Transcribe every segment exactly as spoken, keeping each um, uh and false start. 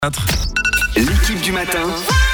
L'équipe du matin,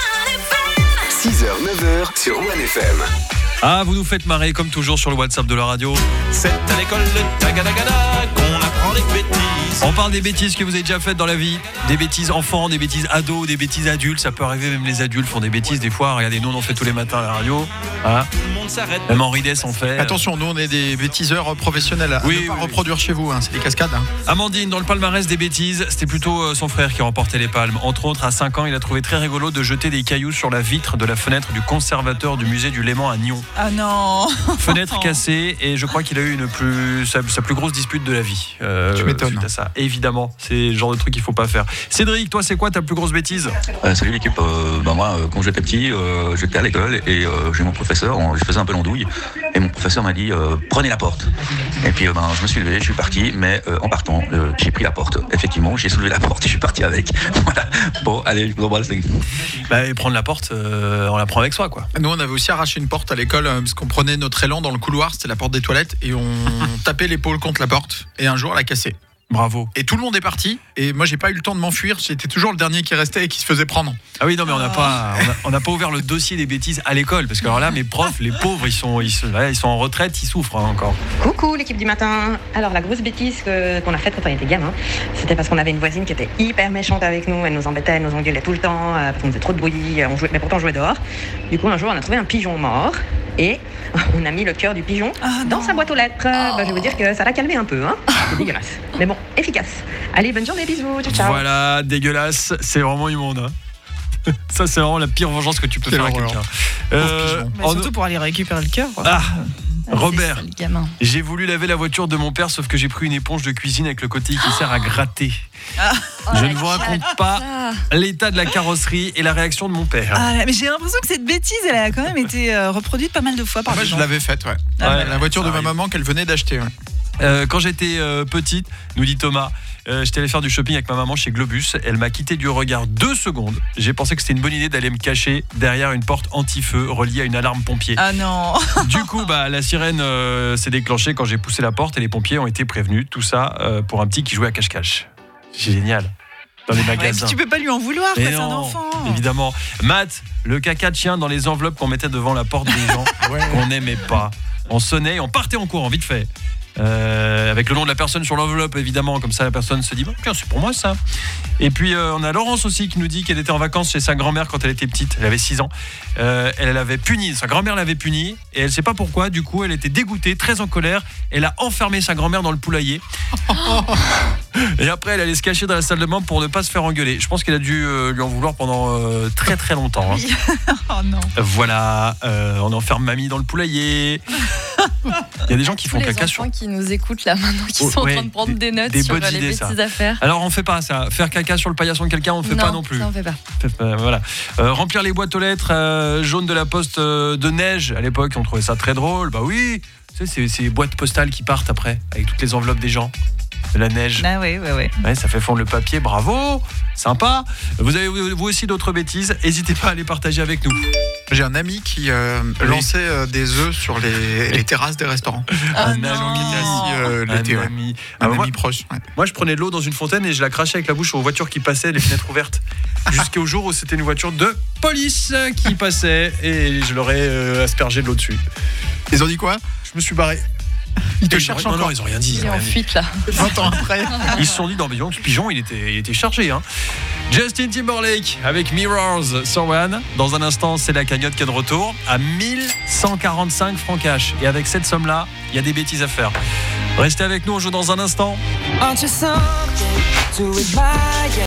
six heures neuf heures sur One F M. Ah, vous nous faites marrer comme toujours sur le WhatsApp de la radio. C'est à l'école de Tagadagada qu'on apprend les bêtises. On parle des bêtises que vous avez déjà faites dans la vie. Des bêtises enfants, des bêtises ados, des bêtises adultes. Ça peut arriver, même les adultes font des bêtises des fois. Regardez, nous on en fait tous les matins à la radio. Hein, même Henri Dess en fait. Attention, nous on est des bêtiseurs professionnels. À oui, ne pas oui, reproduire oui. chez vous, hein. C'est des cascades. Hein. Amandine, dans le palmarès des bêtises, c'était plutôt son frère qui remportait les palmes. Entre autres, à cinq ans, il a trouvé très rigolo de jeter des cailloux sur la vitre de la fenêtre du conservateur du musée du Léman à Nyon. Ah non. Fenêtre cassée, et je crois qu'il a eu une plus, sa, sa plus grosse dispute de la vie. Euh, tu m'étonnes. Suite à ça. Évidemment, c'est le genre de truc qu'il faut pas faire. Cédric, toi, c'est quoi ta plus grosse bêtise ? euh, Salut l'équipe. Euh, bah moi, euh, quand j'étais petit, euh, j'étais à l'école et euh, j'ai mon professeur. On, je faisais un peu l'andouille et mon professeur m'a dit euh, prenez la porte. Et puis euh, ben, je me suis levé, je suis parti, mais euh, en partant, euh, j'ai pris la porte. Effectivement, j'ai soulevé la porte et je suis parti avec. Voilà. Bon, allez, je vous embrasse. Bah, et prendre la porte, euh, on la prend avec soi, quoi. Nous, on avait aussi arraché une porte à l'école euh, parce qu'on prenait notre élan dans le couloir, c'était la porte des toilettes, et on tapait l'épaule contre la porte. Et un jour, elle a cassé. Bravo. Et tout le monde est parti. Et moi, j'ai pas eu le temps de m'enfuir. J'étais toujours le dernier qui restait et qui se faisait prendre. Ah oui, non, mais on n'a pas, on a, on n'a pas ouvert le dossier des bêtises à l'école, parce que alors là, mes profs, les pauvres, ils sont, ils sont, ouais, ils sont en retraite, ils souffrent hein, encore. Coucou l'équipe du matin. Alors la grosse bêtise que, qu'on a faite quand on était gamin, c'était parce qu'on avait une voisine qui était hyper méchante avec nous. Elle nous embêtait, elle nous engueulait tout le temps, euh, parce qu'on faisait trop de bruit, on jouait, mais pourtant on jouait dehors. Du coup, un jour, on a trouvé un pigeon mort et on a mis le cœur du pigeon ah, dans sa boîte aux lettres. Oh. Bah, je vais vous dire que ça l'a calmé un peu, hein. C'est dégueulasse. Mais bon, efficace. Allez, bonne journée, bisous, ciao, ciao. Voilà, dégueulasse, c'est vraiment immonde. Hein. Ça, c'est vraiment la pire vengeance que tu peux c'est faire à l'horreur. quelqu'un. Euh, bah, surtout pour aller récupérer le cœur. Ah, Robert, ça, j'ai voulu laver la voiture de mon père, sauf que j'ai pris une éponge de cuisine avec le côté qui sert à gratter. Ah. Je ne vous raconte pas l'état de la carrosserie et la réaction de mon père. Ah, mais j'ai l'impression que cette bêtise, elle a quand même été euh, reproduite pas mal de fois par Moi, les je gens. l'avais faite, ouais. Ah, ouais la voiture de ma arrive. maman qu'elle venait d'acheter. Ouais. Euh, quand j'étais euh, petite, nous dit Thomas, euh, j'étais allé faire du shopping avec ma maman chez Globus. Elle m'a quitté du regard deux secondes. J'ai pensé que c'était une bonne idée d'aller me cacher derrière une porte anti-feu reliée à une alarme pompier. Ah non. Du coup, bah, la sirène euh, s'est déclenchée quand j'ai poussé la porte et les pompiers ont été prévenus. Tout ça euh, pour un petit qui jouait à cache-cache. C'est génial. Dans les magasins. Ouais, tu peux pas lui en vouloir, quoi, c'est un non, enfant. Évidemment. Matt, le caca de chien dans les enveloppes qu'on mettait devant la porte des gens ouais. qu'on n'aimait pas. On sonnait et on partait en courant, vite fait. Euh, avec le nom de la personne sur l'enveloppe évidemment, comme ça la personne se dit bah, tiens, c'est pour moi ça. Et puis euh, on a Laurence aussi qui nous dit qu'elle était en vacances chez sa grand-mère quand elle était petite, elle avait six ans. euh, elle l'avait punie, sa grand-mère l'avait punie et elle sait pas pourquoi, du coup elle était dégoûtée, très en colère, elle a enfermé sa grand-mère dans le poulailler. Et après elle allait se cacher dans la salle de bain pour ne pas se faire engueuler. Je pense qu'elle a dû euh, lui en vouloir pendant euh, très très longtemps hein. Oh non. Voilà, euh, on enferme mamie dans le poulailler. Il y a des gens qui font les caca enfants sur... qui nous écoutent là maintenant, qui Oh, sont ouais, en train de prendre des, des notes des sur bonnes les idées, bêtises ça. à faire. Alors on fait pas ça, faire caca sur le paillasson de quelqu'un on ne fait non, pas non plus. Ça on fait pas. Euh, voilà. Euh, remplir les boîtes aux lettres euh, jaunes de la poste euh, de neige à l'époque, on trouvait ça très drôle. Bah oui, tu sais, c'est ces boîtes postales qui partent après avec toutes les enveloppes des gens. De la neige. Ah oui, oui, oui. Ouais, ça fait fondre le papier, bravo, sympa. Vous avez vous aussi d'autres bêtises, n'hésitez pas à les partager avec nous. J'ai un ami qui euh, oui. lançait euh, des œufs sur les, les terrasses des restaurants. Ah un non. ami, Assis, euh, l'été, un ouais. ami, Un ah, ami moi, proche. Ouais. moi je prenais de l'eau dans une fontaine et je la crachais avec la bouche aux voitures qui passaient, les fenêtres ouvertes. Jusqu'au jour où c'était une voiture de police qui passait et je leur ai euh, aspergé de l'eau dessus. Ils ont dit quoi ? Je me suis barré. Ils te Et cherchent non, encore. non, ils ont rien dit. Il Ils est ont en rien dit. fuite là. vingt ans après. Ils se sont dit, non, mais disons, ce pigeon, il était, il était chargé. Hein. Justin Timberlake avec Mirrors sur One. Dans un instant, c'est la cagnotte qui est de retour à mille cent quarante-cinq francs cash. Et avec cette somme-là, il y a des bêtises à faire. Restez avec nous, on joue dans un instant.